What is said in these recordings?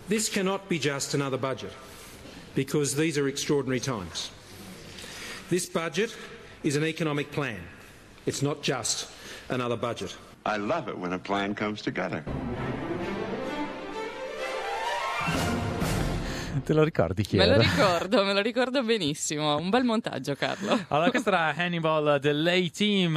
This cannot be just another budget, because these are extraordinary times. This budget is an economic plan. It's not just another budget. I love it when a plan comes together. Te lo ricordi chi era? Me lo ricordo benissimo. Un bel montaggio, Carlo. Allora, questo era Hannibal dell'A-Team,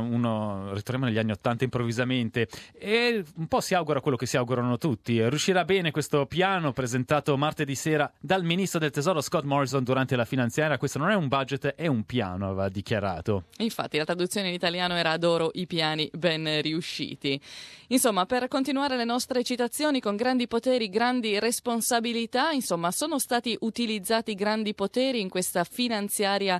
uno ritorniamo negli anni '80 improvvisamente, e un po' si augura quello che si augurano tutti. Riuscirà bene questo piano presentato martedì sera dal ministro del tesoro Scott Morrison durante la finanziaria? Questo non è un budget, è un piano, aveva dichiarato. Infatti la traduzione in italiano era "adoro i piani ben riusciti". Insomma, per continuare le nostre citazioni, con grandi poteri, grandi responsabilità, insomma, sono stati utilizzati grandi poteri in questa finanziaria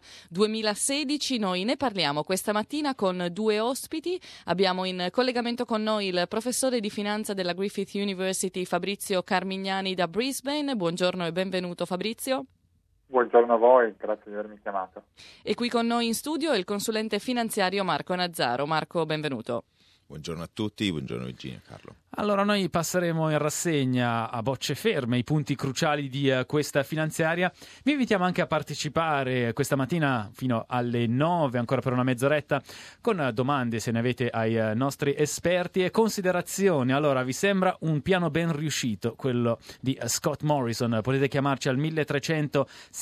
2016. Noi ne parliamo questa mattina con due ospiti. Abbiamo in collegamento con noi il professore di finanza della Griffith University Fabrizio Carmignani da Brisbane. Buongiorno e benvenuto, Fabrizio. Buongiorno a voi, grazie di avermi chiamato. E qui con noi in studio il consulente finanziario Marco Nazzaro. Marco, benvenuto. Buongiorno a tutti, buongiorno Virginia, Carlo. Allora, noi passeremo in rassegna a bocce ferme i punti cruciali di questa finanziaria. Vi invitiamo anche a partecipare questa mattina fino alle 9, ancora per una mezz'oretta, con domande, se ne avete, ai nostri esperti e considerazioni. Allora, vi sembra un piano ben riuscito quello di Scott Morrison? Potete chiamarci al 1300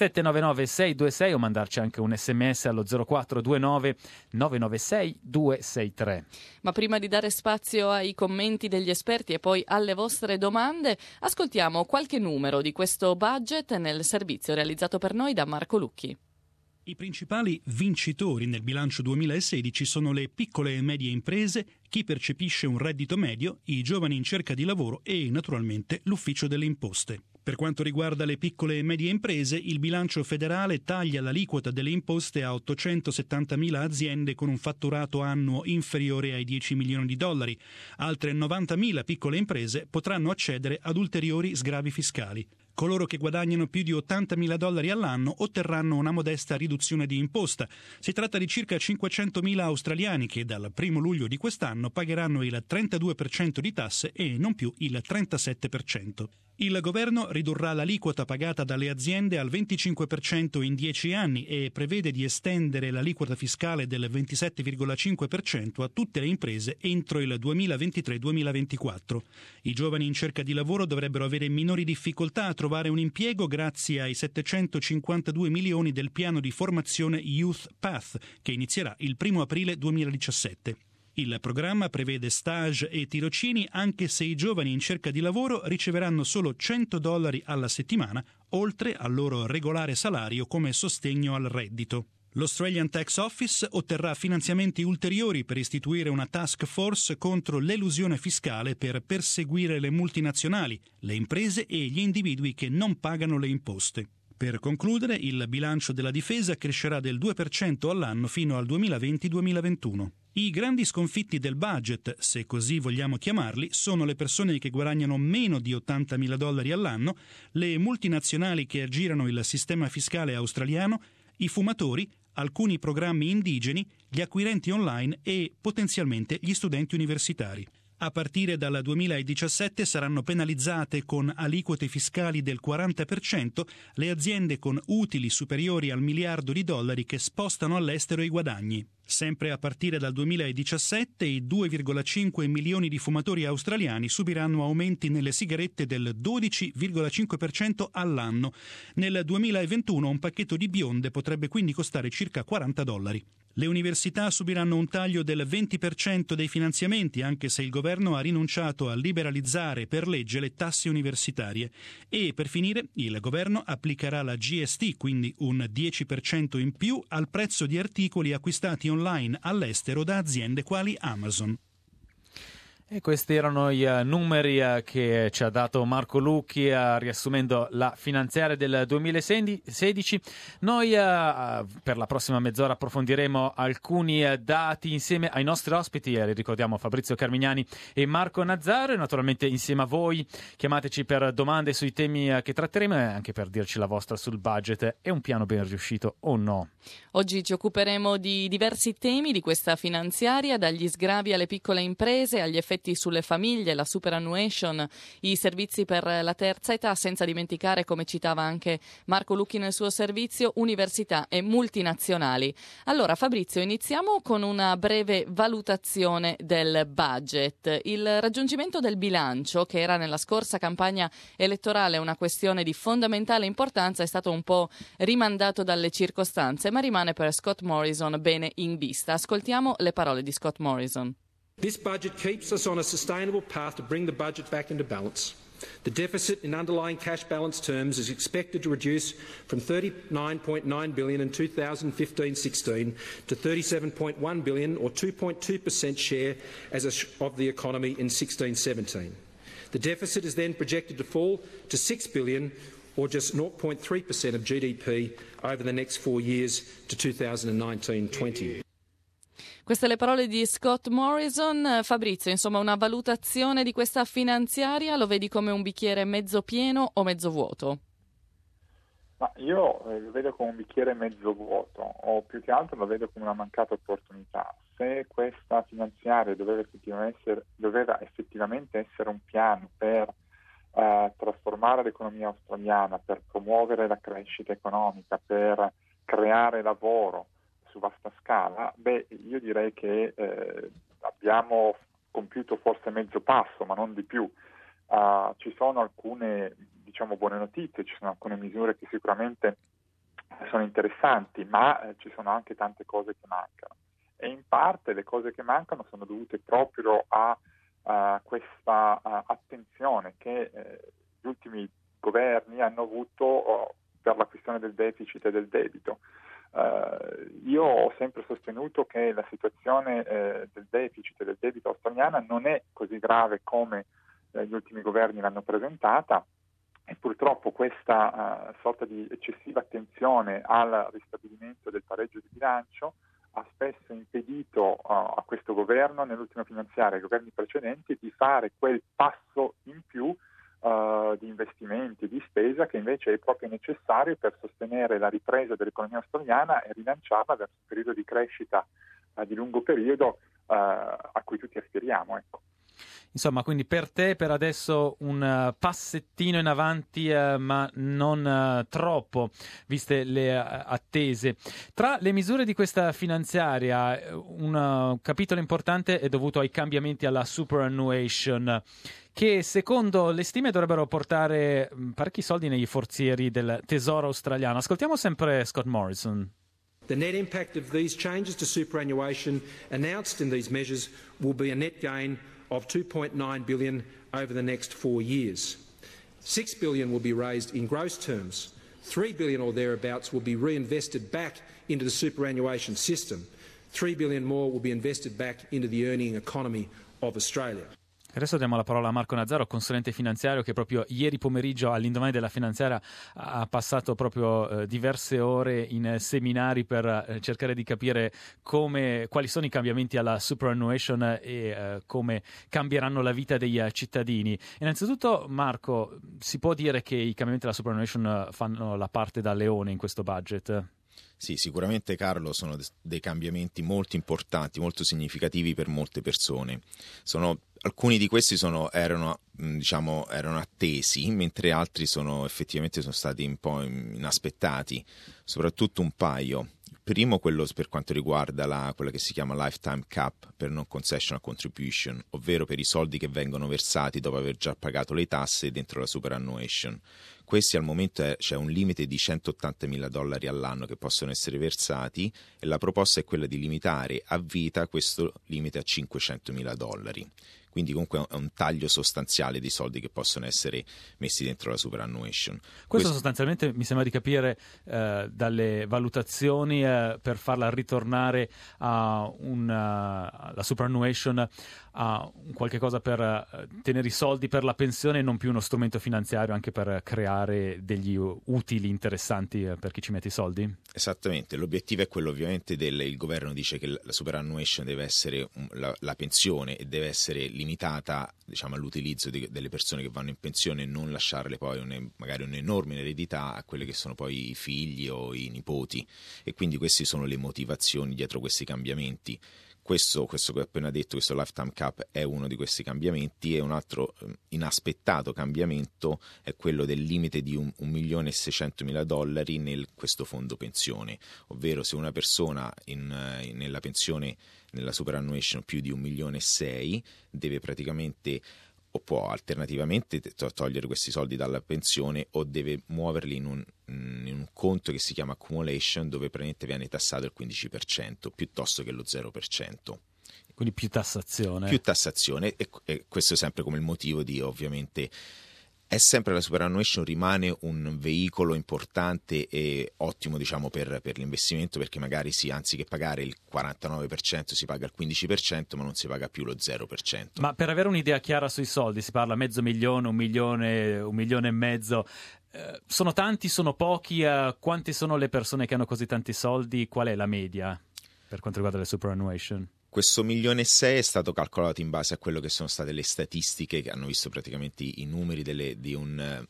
799 626 o mandarci anche un sms allo 0429 996 263. Ma prima di dare spazio ai commenti degli esperti e poi alle vostre domande, ascoltiamo qualche numero di questo budget nel servizio realizzato per noi da Marco Lucchi. I principali vincitori nel bilancio 2016 sono le piccole e medie imprese, chi percepisce un reddito medio, i giovani in cerca di lavoro e, naturalmente, l'ufficio delle imposte. Per quanto riguarda le piccole e medie imprese, il bilancio federale taglia l'aliquota delle imposte a 870.000 aziende con un fatturato annuo inferiore ai 10 milioni di dollari. Altre 90.000 piccole imprese potranno accedere ad ulteriori sgravi fiscali. Coloro che guadagnano più di 80.000 dollari all'anno otterranno una modesta riduzione di imposta. Si tratta di circa 500.000 australiani che dal 1 luglio di quest'anno pagheranno il 32% di tasse e non più il 37%. Il governo ridurrà l'aliquota pagata dalle aziende al 25% in 10 anni e prevede di estendere l'aliquota fiscale del 27,5% a tutte le imprese entro il 2023-2024. I giovani in cerca di lavoro dovrebbero avere minori difficoltà a trovare un impiego grazie ai 752 milioni del piano di formazione Youth Path, che inizierà il 1 aprile 2017. Il programma prevede stage e tirocini anche se i giovani in cerca di lavoro riceveranno solo $100 alla settimana, oltre al loro regolare salario come sostegno al reddito. L'Australian Tax Office otterrà finanziamenti ulteriori per istituire una task force contro l'elusione fiscale per perseguire le multinazionali, le imprese e gli individui che non pagano le imposte. Per concludere, il bilancio della difesa crescerà del 2% all'anno fino al 2020-2021. I grandi sconfitti del budget, se così vogliamo chiamarli, sono le persone che guadagnano meno di 80.000 dollari all'anno, le multinazionali che aggirano il sistema fiscale australiano, i fumatori, alcuni programmi indigeni, gli acquirenti online e potenzialmente gli studenti universitari. A partire dal 2017 saranno penalizzate con aliquote fiscali del 40% le aziende con utili superiori al $1 miliardo che spostano all'estero i guadagni. Sempre a partire dal 2017 i 2,5 milioni di fumatori australiani subiranno aumenti nelle sigarette del 12,5% all'anno. Nel 2021 un pacchetto di bionde potrebbe quindi costare circa $40. Le università subiranno un taglio del 20% dei finanziamenti, anche se il governo ha rinunciato a liberalizzare per legge le tasse universitarie. E per finire, il governo applicherà la GST, quindi un 10% in più al prezzo di articoli acquistati online all'estero da aziende quali Amazon. E questi erano i numeri che ci ha dato Marco Lucchi riassumendo la finanziaria del 2016. Noi per la prossima mezz'ora approfondiremo alcuni dati insieme ai nostri ospiti, li ricordiamo Fabrizio Carmignani e Marco Nazzaro, e naturalmente insieme a voi chiamateci per domande sui temi che tratteremo e anche per dirci la vostra sul budget. È un piano ben riuscito o no? Oggi ci occuperemo di diversi temi di questa finanziaria, dagli sgravi alle piccole imprese, agli effetti effetti sulle famiglie, la superannuation, i servizi per la terza età, senza dimenticare, come citava anche Marco Lucchi nel suo servizio, università e multinazionali. Allora Fabrizio, iniziamo con una breve valutazione del budget. Il raggiungimento del bilancio, che era nella scorsa campagna elettorale una questione di fondamentale importanza, è stato un po' rimandato dalle circostanze, ma rimane per Scott Morrison bene in vista. Ascoltiamo le parole di Scott Morrison. This budget keeps us on a sustainable path to bring the budget back into balance. The deficit in underlying cash balance terms is expected to reduce from $39.9 billion in 2015-16 to $37.1 billion, or 2.2% share of the economy in 16-17. The deficit is then projected to fall to $6 billion, or just 0.3% of GDP over the next 4 years to 2019-20. Queste le parole di Scott Morrison. Fabrizio, insomma, una valutazione di questa finanziaria lo vedi come un bicchiere mezzo pieno o mezzo vuoto? Ma io lo vedo come un bicchiere mezzo vuoto, o più che altro lo vedo come una mancata opportunità. Se questa finanziaria doveva effettivamente essere un piano per trasformare l'economia australiana, per promuovere la crescita economica, per creare lavoro su vasta scala, io direi che abbiamo compiuto forse mezzo passo, ma non di più. Ci sono alcune, buone notizie, ci sono alcune misure che sicuramente sono interessanti, ma ci sono anche tante cose che mancano. E in parte le cose che mancano sono dovute proprio a questa attenzione che gli ultimi governi hanno avuto per la questione del deficit e del debito. Io ho sempre sostenuto che la situazione del deficit e del debito australiana non è così grave come gli ultimi governi l'hanno presentata, e purtroppo questa sorta di eccessiva attenzione al ristabilimento del pareggio di bilancio ha spesso impedito a questo governo, nell'ultima finanziaria, ai governi precedenti, di fare quel passo in più di investimenti, di spesa, che invece è proprio necessario per sostenere la ripresa dell'economia australiana e rilanciarla verso un periodo di crescita di lungo periodo a cui tutti aspiriamo. Ecco. Insomma, quindi per te per adesso un passettino in avanti, ma non troppo, viste le attese. Tra le misure di questa finanziaria, un capitolo importante è dovuto ai cambiamenti alla superannuation, che secondo le stime dovrebbero portare parecchi soldi nei forzieri del tesoro australiano. Ascoltiamo sempre Scott Morrison. The net impact of these changes to superannuation announced in these measures will be a net gain of $2.9 billion over the next 4 years. $6 billion will be raised in gross terms. $3 billion or thereabouts will be reinvested back into the superannuation system. $3 billion more will be invested back into the earning economy of Australia. Adesso diamo la parola a Marco Nazzaro, consulente finanziario, che proprio ieri pomeriggio, all'indomani della finanziaria, ha passato proprio diverse ore in seminari per cercare di capire quali sono i cambiamenti alla superannuation e come cambieranno la vita dei cittadini. Innanzitutto, Marco, si può dire che i cambiamenti alla superannuation fanno la parte da leone in questo budget? Sì, sicuramente, Carlo, sono dei cambiamenti molto importanti, molto significativi per molte persone. Alcuni di questi erano attesi, mentre altri effettivamente sono stati un po' inaspettati, soprattutto un paio. Il primo, quello per quanto riguarda quella che si chiama lifetime cap per non concessional contribution, ovvero per i soldi che vengono versati dopo aver già pagato le tasse dentro la superannuation. Questi al momento c'è un limite di $180.000 all'anno che possono essere versati, e la proposta è quella di limitare a vita questo limite a $500.000. Quindi comunque è un taglio sostanziale di soldi che possono essere messi dentro la superannuation. Questo sostanzialmente mi sembra di capire dalle valutazioni per farla ritornare a la superannuation a qualche cosa per tenere i soldi per la pensione e non più uno strumento finanziario anche per creare degli utili interessanti per chi ci mette i soldi? Esattamente, l'obiettivo è quello ovviamente il governo dice che la superannuation deve essere la pensione e deve essere limitata all'utilizzo delle persone che vanno in pensione e non lasciarle poi magari un'enorme eredità a quelle che sono poi i figli o i nipoti, e quindi queste sono le motivazioni dietro questi cambiamenti. Questo che ho appena detto, questo lifetime cap, è uno di questi cambiamenti, e un altro inaspettato cambiamento è quello del limite di $1.600.000 nel questo fondo pensione, ovvero se una persona nella pensione, nella superannuation, più di 1.600.000 deve praticamente, o può alternativamente togliere questi soldi dalla pensione, o deve muoverli in un conto che si chiama accumulation, dove praticamente viene tassato il 15% piuttosto che lo 0%. Quindi più tassazione. Più tassazione, e questo è sempre come il motivo di, ovviamente, è sempre la superannuation rimane un veicolo importante e ottimo, diciamo, per l'investimento, perché magari anziché pagare il 49% si paga il 15%, ma non si paga più lo 0%. Ma per avere un'idea chiara sui soldi, si parla $500.000, $1,5 milioni. Sono tanti, sono pochi? Quante sono le persone che hanno così tanti soldi? Qual è la media per quanto riguarda le superannuation? Questo 1.600.000 è stato calcolato in base a quello che sono state le statistiche, che hanno visto praticamente i numeri di un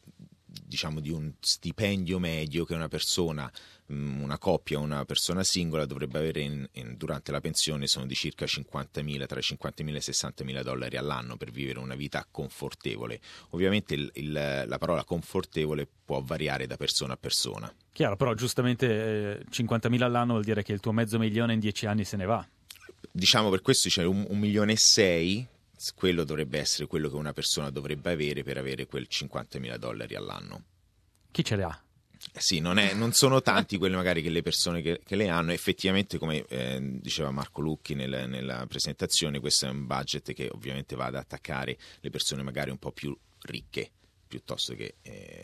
stipendio medio che una persona, una coppia o una persona singola dovrebbe avere durante la pensione. Sono di circa $50.000, tra i $50.000 e i $60.000 all'anno, per vivere una vita confortevole. Ovviamente la parola confortevole può variare da persona a persona. Chiaro, però giustamente $50.000 all'anno vuol dire che il tuo $500.000 in 10 anni se ne va. Diciamo, per questo c'è $1.600.000, quello dovrebbe essere quello che una persona dovrebbe avere per avere quel $50.000 all'anno. Chi ce le ha? Sì, non sono tanti quelli magari che le persone che le hanno. Effettivamente, come diceva Marco Lucchi nella presentazione, questo è un budget che ovviamente va ad attaccare le persone magari un po' più ricche piuttosto che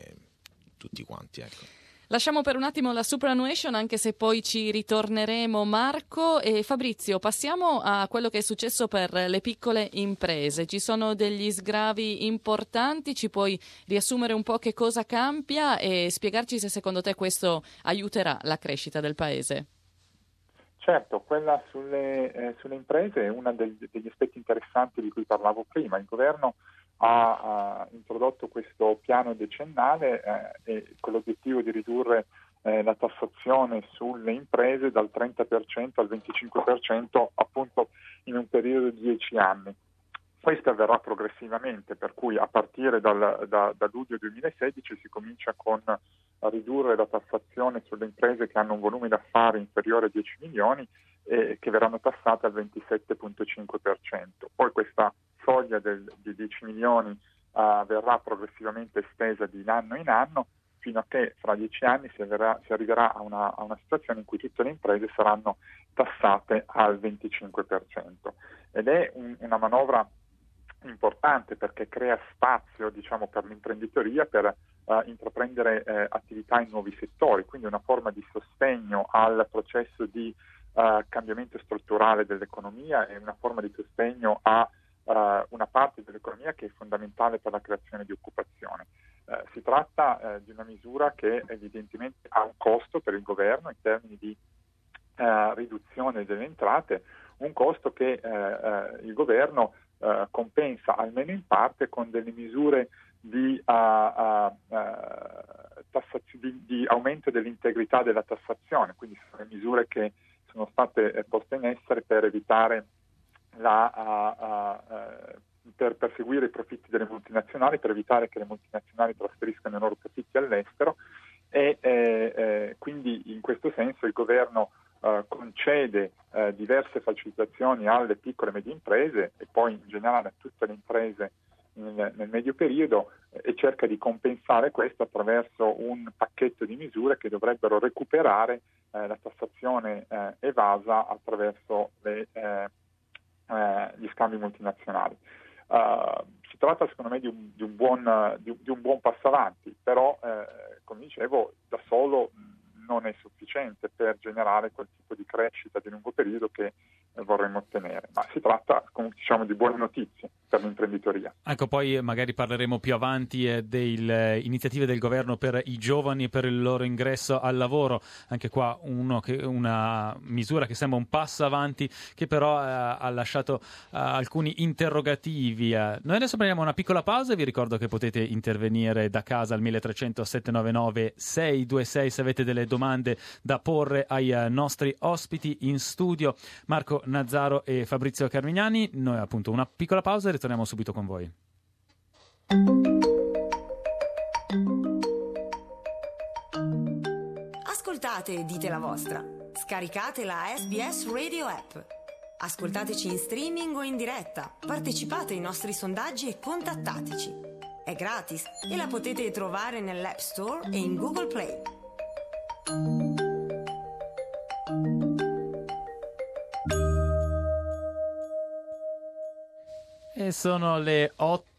tutti quanti, ecco. Lasciamo per un attimo la superannuation, anche se poi ci ritorneremo, Marco. E Fabrizio, passiamo a quello che è successo per le piccole imprese. Ci sono degli sgravi importanti, ci puoi riassumere un po' che cosa cambia e spiegarci se secondo te questo aiuterà la crescita del paese? Certo, quella sulle imprese è uno degli aspetti interessanti di cui parlavo prima. Il governo ha introdotto questo piano decennale con l'obiettivo di ridurre la tassazione sulle imprese dal 30% al 25%, appunto in un periodo di 10 anni. Questo avverrà progressivamente, per cui a partire da luglio 2016 si comincia a ridurre la tassazione sulle imprese che hanno un volume d'affari inferiore a 10 milioni e che verranno tassate al 27,5%. Poi questa soglia di 10 milioni verrà progressivamente estesa di anno in anno, fino a che fra 10 anni si arriverà a una situazione in cui tutte le imprese saranno tassate al 25%. Ed è una manovra importante, perché crea spazio, diciamo, per l'imprenditoria per intraprendere attività in nuovi settori, quindi una forma di sostegno al processo di cambiamento strutturale dell'economia e una forma di sostegno a una parte dell'economia che è fondamentale per la creazione di occupazione. Si tratta di una misura che evidentemente ha un costo per il governo in termini di riduzione delle entrate, un costo che il governo compensa almeno in parte con delle misure di aumento dell'integrità della tassazione, quindi sono misure che sono state poste in essere per evitare per perseguire i profitti delle multinazionali, per evitare che le multinazionali trasferiscano i loro profitti all'estero e quindi in questo senso il governo concede diverse facilitazioni alle piccole e medie imprese e poi in generale a tutte le imprese nel medio periodo e cerca di compensare questo attraverso un pacchetto di misure che dovrebbero recuperare la tassazione evasa attraverso gli scambi multinazionali. Si tratta secondo me di un buon passo avanti, però come dicevo da solo non è sufficiente per generare quel tipo di crescita di lungo periodo che vorremmo ottenere, ma si tratta, come diciamo, di buone notizie per l'imprenditoria. Ecco, poi magari parleremo più avanti delle iniziative del governo per i giovani e per il loro ingresso al lavoro. Anche qua una misura che sembra un passo avanti, che però ha lasciato alcuni interrogativi. Noi adesso prendiamo una piccola pausa e vi ricordo che potete intervenire da casa al 1300 799 626 se avete delle domande da porre ai nostri ospiti in studio. Marco, Marco Nazzaro e Fabrizio Carmignani. Noi appunto una piccola pausa e ritorniamo subito con voi. Ascoltate e dite la vostra. Scaricate la SBS Radio app. Ascoltateci in streaming o in diretta. Partecipate ai nostri sondaggi e contattateci. È gratis e la potete trovare nell'App Store e in Google Play. E sono le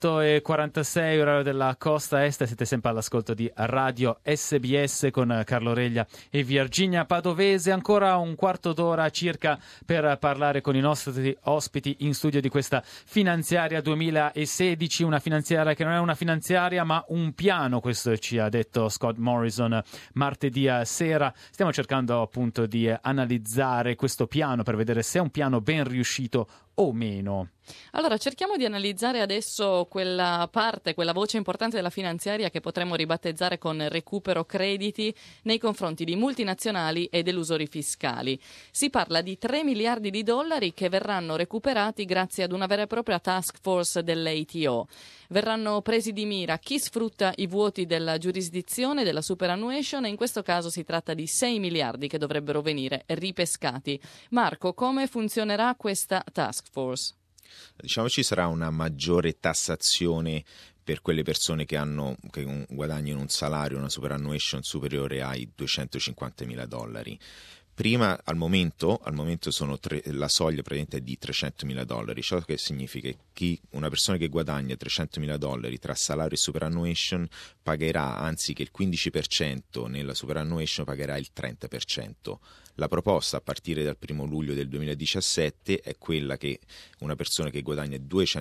8:46, orario della costa est. Siete sempre all'ascolto di Radio SBS con Carlo Reglia e Virginia Padovese. Ancora un quarto d'ora circa per parlare con i nostri ospiti in studio di questa finanziaria 2016. Una finanziaria che non è una finanziaria ma un piano, questo ci ha detto Scott Morrison martedì sera. Stiamo cercando appunto di analizzare questo piano per vedere se è un piano ben riuscito o meno. Allora, cerchiamo di analizzare adesso quella parte, quella voce importante della finanziaria che potremmo ribattezzare con recupero crediti nei confronti di multinazionali ed elusori fiscali. Si parla di 3 miliardi di dollari che verranno recuperati grazie ad una vera e propria task force dell'ATO. Verranno presi di mira chi sfrutta i vuoti della giurisdizione della superannuation e in questo caso si tratta di 6 miliardi che dovrebbero venire ripescati. Marco, come funzionerà questa task force? Diciamo ci sarà una maggiore tassazione per quelle persone che guadagnano un salario, una superannuation superiore ai $250.000. Prima, al momento sono la soglia praticamente è di $300.000, ciò che significa che una persona che guadagna $300.000 tra salario e superannuation pagherà, anziché il 15% nella superannuation, pagherà il 30%. La proposta a partire dal 1 luglio del 2017 è quella che una persona che guadagna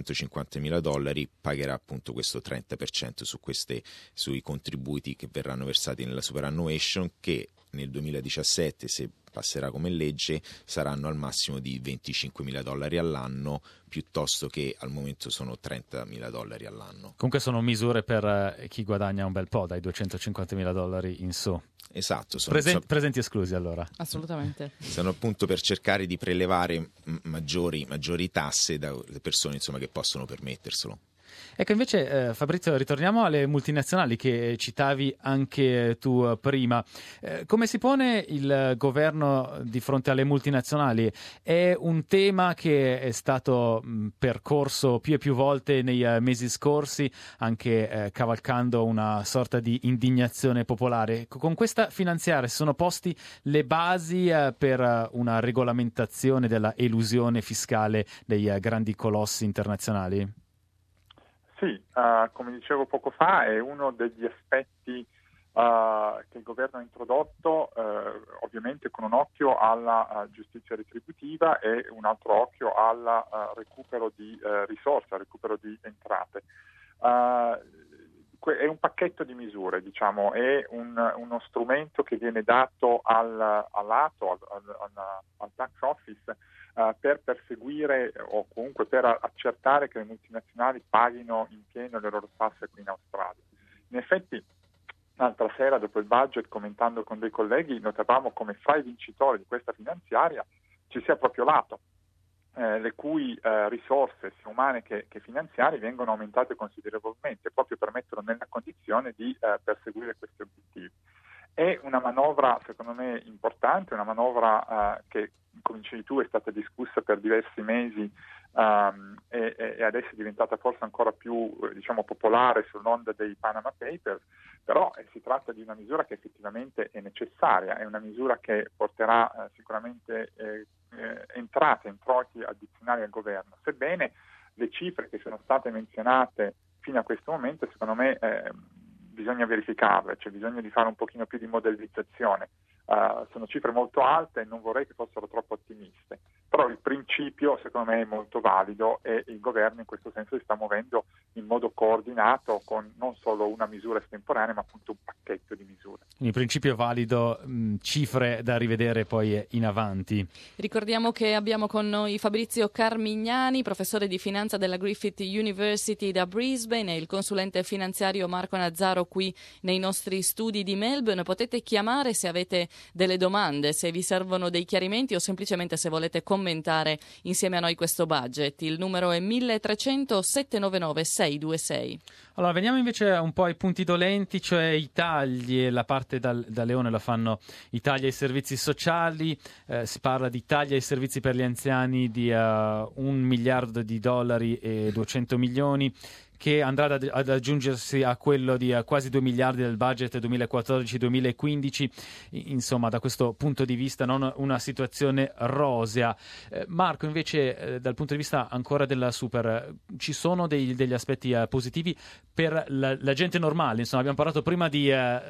$250.000 pagherà appunto questo 30% sui contributi che verranno versati nella superannuation, che nel 2017, se passerà come legge, saranno al massimo di $25.000 all'anno, piuttosto che al momento sono $30.000 all'anno. Comunque sono misure per chi guadagna un bel po', dai $250.000 in su. Esatto. Presenti esclusi allora. Assolutamente. Sono appunto per cercare di prelevare maggiori tasse dalle persone che possono permetterselo. Ecco, invece Fabrizio, ritorniamo alle multinazionali che citavi anche tu prima. Come si pone il governo di fronte alle multinazionali? È un tema che è stato percorso più e più volte nei mesi scorsi, anche cavalcando una sorta di indignazione popolare. Con questa finanziaria si sono posti le basi per una regolamentazione della elusione fiscale dei grandi colossi internazionali? Sì, come dicevo poco fa, è uno degli aspetti che il governo ha introdotto, ovviamente con un occhio alla giustizia retributiva e un altro occhio al recupero di risorse, al recupero di entrate. È un pacchetto di misure, diciamo, è uno strumento che viene dato all'ATO, al tax office, per perseguire o comunque per accertare che le multinazionali paghino in pieno le loro tasse qui in Australia. In effetti, l'altra sera dopo il budget, commentando con dei colleghi, notavamo come fra i vincitori di questa finanziaria ci sia proprio l'ATO, le cui risorse sia umane che finanziarie vengono aumentate considerevolmente proprio per metterlo nella condizione di perseguire questi obiettivi. È una manovra secondo me importante, una manovra che, come dicevi tu, è stata discussa per diversi mesi e adesso è diventata forse ancora più popolare sull'onda dei Panama Papers, però si tratta di una misura che effettivamente è necessaria, è una misura che porterà sicuramente entrate, introiti addizionali al governo, sebbene le cifre che sono state menzionate fino a questo momento secondo me bisogna verificarle, cioè bisogna di fare un pochino più di modellizzazione. Sono cifre molto alte e non vorrei che fossero troppo ottimiste, però il principio secondo me è molto valido e il governo in questo senso si sta muovendo in modo coordinato con non solo una misura estemporanea ma appunto un pacchetto di misure. In principio valido, cifre da rivedere poi in avanti. Ricordiamo che abbiamo con noi Fabrizio Carmignani, professore di finanza della Griffith University da Brisbane, e il consulente finanziario Marco Nazzaro qui nei nostri studi di Melbourne. Potete chiamare se avete delle domande, se vi servono dei chiarimenti o semplicemente se volete commentare commentare insieme a noi questo budget. Il numero è 1300 799 626. Allora, veniamo invece un po' ai punti dolenti, cioè i tagli. La parte da leone la fanno i tagli ai servizi sociali, si parla di tagli ai servizi per gli anziani di $1 miliardo e 200 milioni, che andrà ad aggiungersi a quello di quasi 2 miliardi del budget 2014-2015. Insomma, da questo punto di vista non una situazione rosea. Marco, invece, dal punto di vista ancora della Super, ci sono degli aspetti positivi per la gente normale? Insomma, abbiamo parlato prima di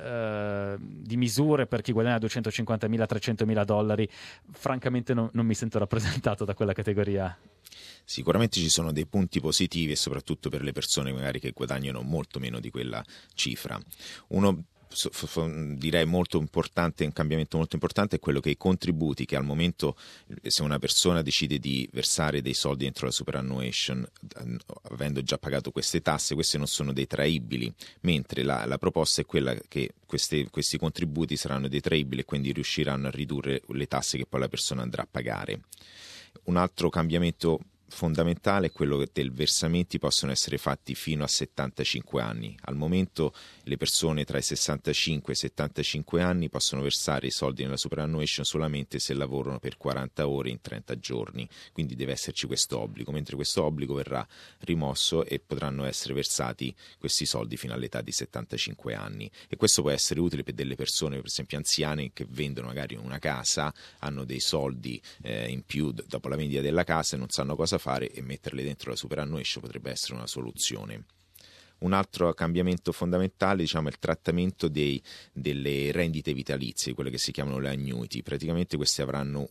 misure per chi guadagna $250.000, $300.000. Francamente non mi sento rappresentato da quella categoria. Sicuramente ci sono dei punti positivi, e soprattutto per le persone magari che guadagnano molto meno di quella cifra. Uno direi molto importante, un cambiamento molto importante, è quello che i contributi che al momento, se una persona decide di versare dei soldi dentro la superannuation avendo già pagato queste tasse, queste non sono detraibili, mentre la proposta è quella che questi contributi saranno detraibili e quindi riusciranno a ridurre le tasse che poi la persona andrà a pagare. Un altro cambiamento fondamentale è quello che dei versamenti possono essere fatti fino a 75 anni. Al momento le persone tra i 65 e i 75 anni possono versare i soldi nella superannuation solamente se lavorano per 40 ore in 30 giorni, quindi deve esserci questo obbligo, mentre questo obbligo verrà rimosso e potranno essere versati questi soldi fino all'età di 75 anni. E questo può essere utile per delle persone, per esempio anziane, che vendono magari una casa, hanno dei soldi in più dopo la vendita della casa e non sanno cosa fare, e metterle dentro la superannuation potrebbe essere una soluzione. Un altro cambiamento fondamentale, è il trattamento delle rendite vitalizie, quelle che si chiamano le annuity. Praticamente queste avranno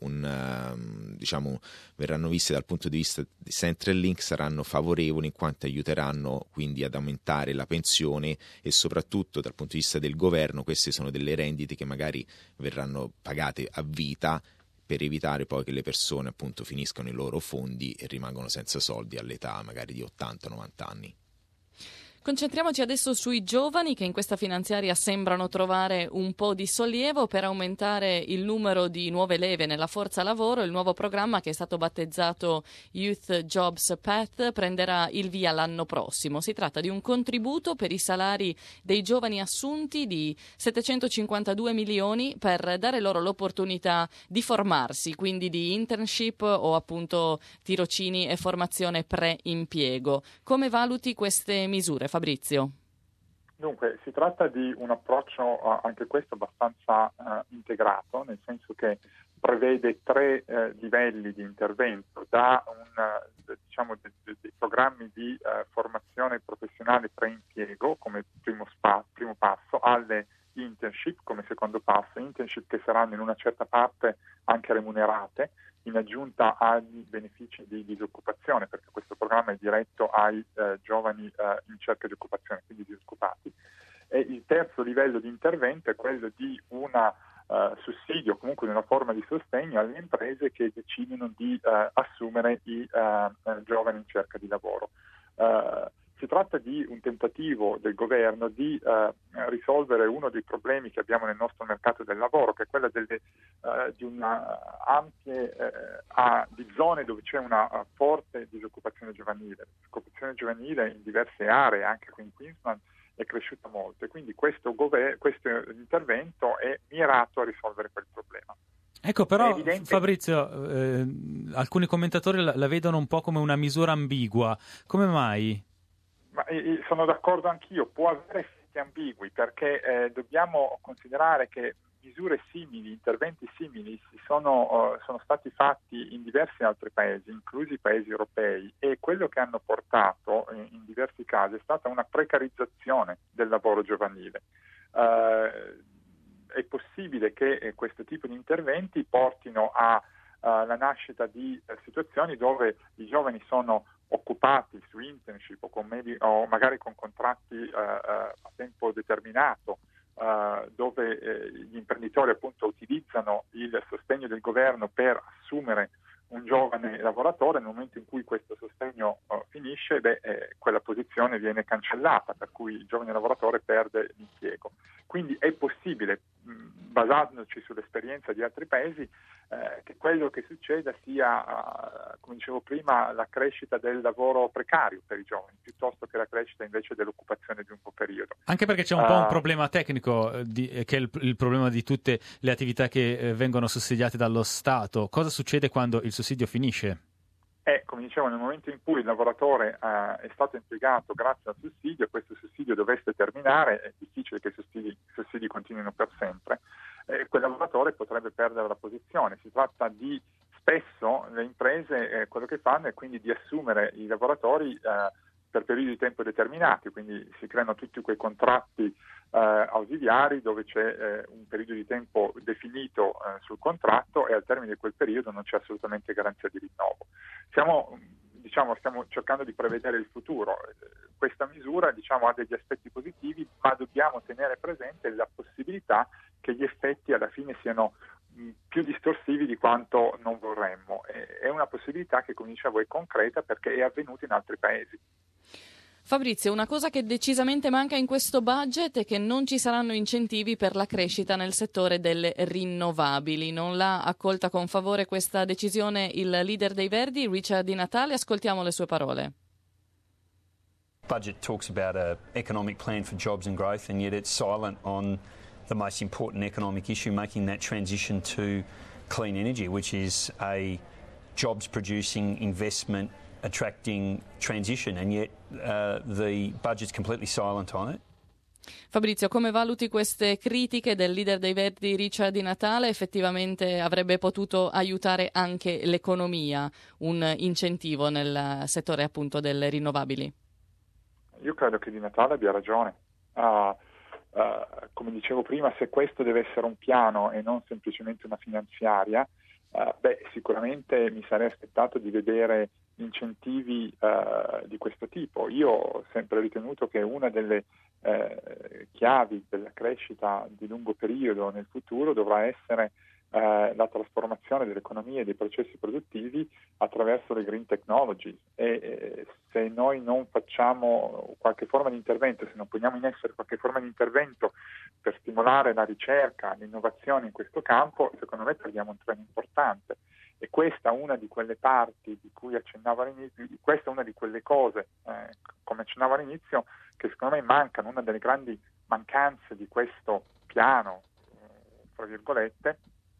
verranno viste dal punto di vista di Centrelink, saranno favorevoli in quanto aiuteranno quindi ad aumentare la pensione, e soprattutto dal punto di vista del governo queste sono delle rendite che magari verranno pagate a vita, per evitare poi che le persone appunto finiscano i loro fondi e rimangono senza soldi all'età magari di 80-90 anni. Concentriamoci adesso sui giovani che in questa finanziaria sembrano trovare un po' di sollievo per aumentare il numero di nuove leve nella forza lavoro. Il nuovo programma, che è stato battezzato Youth Jobs Path, prenderà il via l'anno prossimo. Si tratta di un contributo per i salari dei giovani assunti di 752 milioni per dare loro l'opportunità di formarsi, quindi di internship o appunto tirocini e formazione pre-impiego. Come valuti queste misure, Fabrizio? Dunque, si tratta di un approccio anche questo abbastanza integrato, nel senso che prevede 3 livelli di intervento, da dei programmi di formazione professionale pre-impiego come primo passo, alle internship come secondo passo, internship che saranno in una certa parte anche remunerate, in aggiunta agli benefici di disoccupazione, perché questo programma è diretto ai giovani in cerca di occupazione, quindi disoccupati. E il terzo livello di intervento è quello di un sussidio, comunque di una forma di sostegno alle imprese che decidono di assumere i giovani in cerca di lavoro. Si tratta di un tentativo del governo di risolvere uno dei problemi che abbiamo nel nostro mercato del lavoro, che è quello di una ampie di zone dove c'è una forte disoccupazione giovanile. La disoccupazione giovanile in diverse aree, anche qui in Queensland, è cresciuta molto, e quindi questo intervento è mirato a risolvere quel problema. Ecco, però Fabrizio, alcuni commentatori la vedono un po' come una misura ambigua. Come mai? Ma sono d'accordo anch'io, può avere effetti ambigui, perché dobbiamo considerare che misure simili, interventi simili sono stati fatti in diversi altri paesi, inclusi i paesi europei, e quello che hanno portato in diversi casi è stata una precarizzazione del lavoro giovanile. È possibile che questo tipo di interventi portino alla nascita di situazioni dove i giovani sono occupati su internship o magari con contratti a tempo determinato, dove gli imprenditori appunto utilizzano il sostegno del governo per assumere un giovane lavoratore. Nel momento in cui questo sostegno finisce, quella posizione viene cancellata, per cui il giovane lavoratore perde l'impiego. Quindi è possibile basandoci sull'esperienza di altri paesi, che quello che succeda sia, come dicevo prima, la crescita del lavoro precario per i giovani, piuttosto che la crescita invece dell'occupazione di lungo periodo. Anche perché c'è un po' un problema tecnico, che è il problema di tutte le attività che vengono sussidiate dallo Stato. Cosa succede quando il sussidio finisce? Come dicevo, nel momento in cui il lavoratore è stato impiegato grazie al sussidio, questo sussidio dovesse terminare, è difficile che i sussidi continuino per sempre, quel lavoratore potrebbe perdere la posizione. Si tratta di, spesso le imprese quello che fanno è quindi di assumere i lavoratori per periodi di tempo determinati, quindi si creano tutti quei contratti ausiliari dove c'è un periodo di tempo definito sul contratto e al termine di quel periodo non c'è assolutamente garanzia di rinnovo. Stiamo cercando di prevedere il futuro. Questa misura ha degli aspetti positivi, ma dobbiamo tenere presente la possibilità che gli effetti alla fine siano più distorsivi di quanto non vorremmo. È una possibilità che, come dicevo, è concreta perché è avvenuta in altri paesi. Fabrizio, una cosa che decisamente manca in questo budget è che non ci saranno incentivi per la crescita nel settore delle rinnovabili. Non l'ha accolta con favore questa decisione il leader dei Verdi, Richard Di Natale. Ascoltiamo le sue parole. Budget talks about an economic plan for jobs and growth, and yet it's silent on the most important economic issue, making that transition to clean energy, which is a jobs-producing investment attracting transition, and yet the budget's completely silent on it. Fabrizio, come valuti queste critiche del leader dei Verdi Richard Di Natale? Effettivamente avrebbe potuto aiutare anche l'economia, un incentivo nel settore appunto delle rinnovabili? Io credo che Di Natale abbia ragione. Come dicevo prima, se questo deve essere un piano e non semplicemente una finanziaria, sicuramente mi sarei aspettato di vedere incentivi di questo tipo. Io ho sempre ritenuto che una delle chiavi della crescita di lungo periodo nel futuro dovrà essere la trasformazione dell'economia e dei processi produttivi attraverso le green technology, e se noi non facciamo qualche forma di intervento, se non poniamo in essere qualche forma di intervento per stimolare la ricerca, l'innovazione in questo campo, secondo me perdiamo un treno importante. E questa è una di quelle parti di cui accennavo all'inizio, questa è una di quelle cose, come accennavo all'inizio, che secondo me mancano. Una delle grandi mancanze di questo piano, fra virgolette,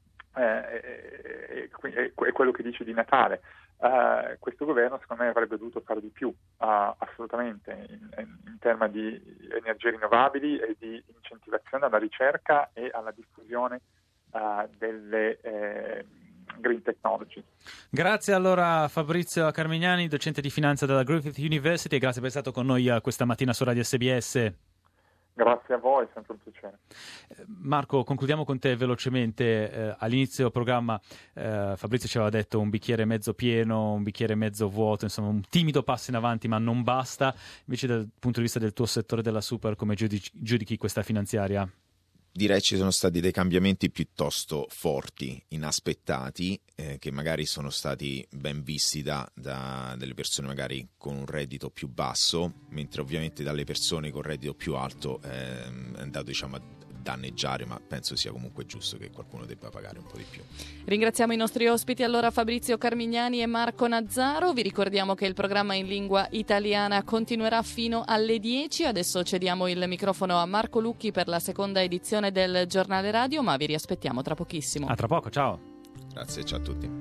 è quello che dice Di Natale. Questo governo secondo me avrebbe dovuto fare di più, assolutamente, in termini di energie rinnovabili e di incentivazione alla ricerca e alla diffusione delle green technology. Grazie allora Fabrizio Carmignani, docente di finanza della Griffith University, e grazie per essere stato con noi questa mattina su Radio SBS. Grazie a voi, è sempre un piacere. Marco, concludiamo con te velocemente. All'inizio del programma Fabrizio ci aveva detto un bicchiere mezzo pieno, un bicchiere mezzo vuoto, insomma un timido passo in avanti ma non basta. Invece dal punto di vista del tuo settore della Super, come giudichi questa finanziaria? Direi ci sono stati dei cambiamenti piuttosto forti, inaspettati, che magari sono stati ben visti da delle persone magari con un reddito più basso, mentre ovviamente dalle persone con reddito più alto è andato a danneggiare, ma penso sia comunque giusto che qualcuno debba pagare un po' di più. Ringraziamo i nostri ospiti allora, Fabrizio Carmignani e Marco Nazzaro. Vi ricordiamo che il programma in lingua italiana continuerà fino alle 10. Adesso cediamo il microfono a Marco Lucchi per la seconda edizione del Giornale Radio, ma vi riaspettiamo tra pochissimo. A tra poco, ciao. Grazie, ciao a tutti.